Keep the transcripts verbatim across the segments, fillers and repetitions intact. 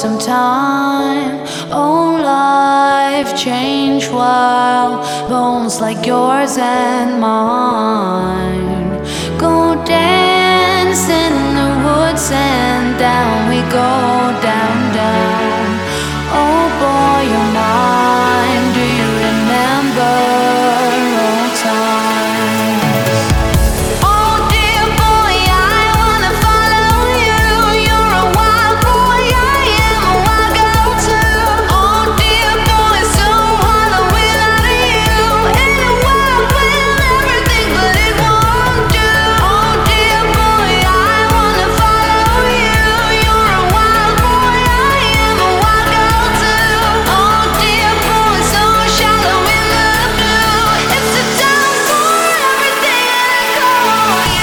some time. Oh, life change while bones like yours and mine go dance in the woods, and down we go, down, down. Oh boy, you're mine. Do you remember old times? Oh dear boy, I wanna follow you. You're a wild boy, I am a wild girl too. Oh dear boy, so hollow without you. In a world with everything, but it won't do. Oh dear boy, I wanna follow you. You're a wild boy, I am a wild girl too. Oh dear boy, so shallow in the blue. It's a time for everything and I call you.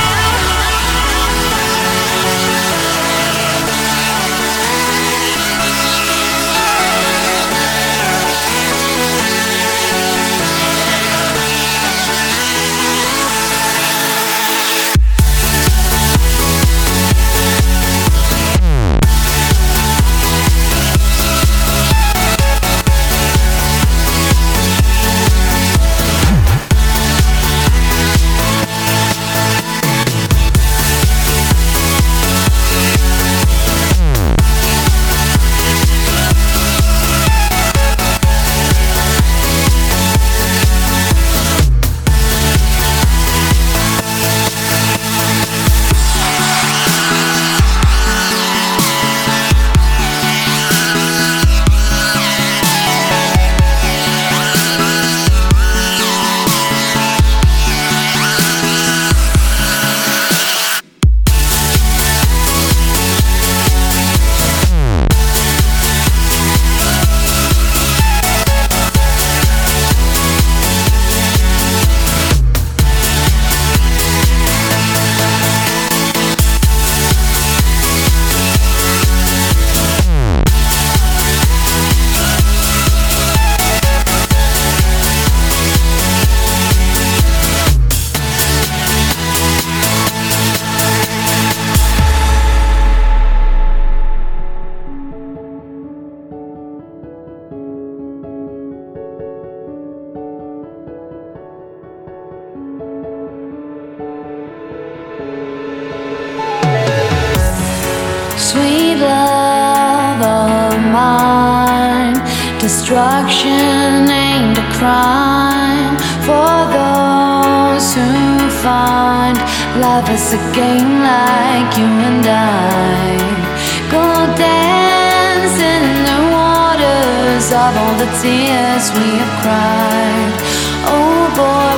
Sweet love of mine, destruction ain't a crime for those who find life is a game like you and I. Go dance in the waters of all the tears we have cried. Oh boy,